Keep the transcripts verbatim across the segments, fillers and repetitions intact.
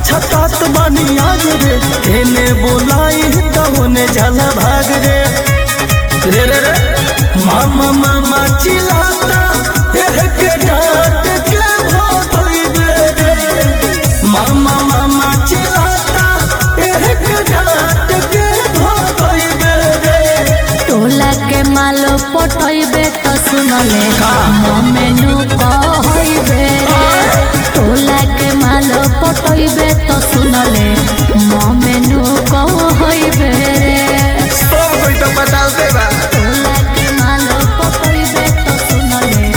पछतात बानी आज रे एने बोलाई तोने जाला भाग रे रे रे रे मामा मामा चिल्लाता एह के डांट के भोई रे मामा मामा चिल्लाता एह के डांट के भोई रे टोला के मालो पटइबे तो सुनले मेनू कहइबे टोला के मालो पटइबे तो सुनले मेनू कहइबे सब कोई तो बता दे बा टोला के मालो पटइबे तो सुनले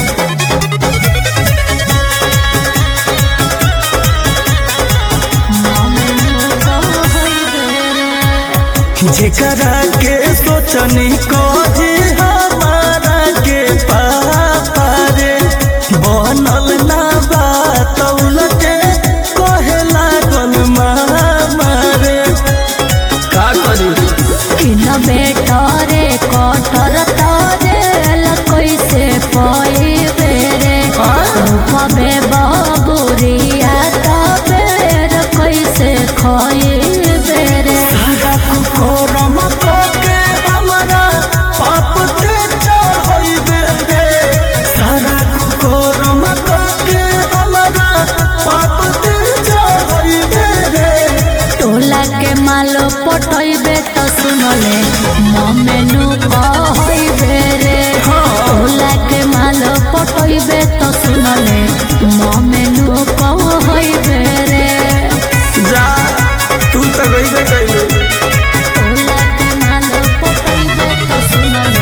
मेनू कहइबे जेकरा के सोचनी को जे हमारा के पापा रे बनल ना बात उलटे कहे लागल मामा रे का करी किन बेटा रे कठर तारे कैसे पइबे रे रूपबे बाबुरिया तबेर कैसे खइबे रे सारा कुकोरम को के हमरा पाप ते चढ़इबे रे सारा कुकोरम को के हमरा पाप ते चढ़इबे रे टोला के मालो पटइबे तो सुनले मेनू कहइबे रे टोला के मालो पटइबे तो सुनले मेनू कहइबे रे जा तू तो गईबे कइले टोला के मालो पटइबे तो सुनले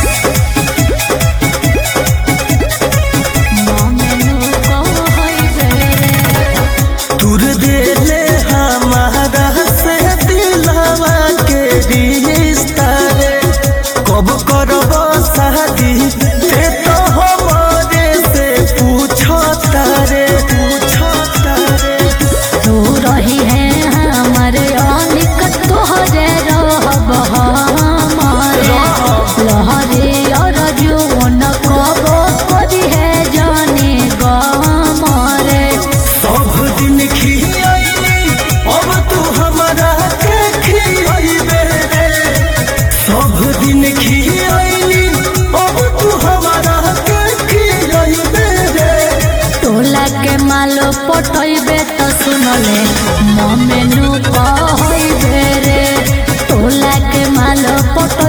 मेनू कहइबे रे दूर देले हमारा से दिलवा के रिश्ता रे कब करब शादी ते तो हमारे से पूछता रे पूछता रे तू रही है हमारे अनिक तोहरे रहब हमारे लहरे और जुवन कबो करी है जाने गमारे सब दिन खियाइली अब तू हमारा के खियाइबे रे सब दिन खियाइली अब तू हमारा के खियाइबे रे टोला के मालो पटइबे तो सुनले मेनू कहइबे रे टोला के मालो पट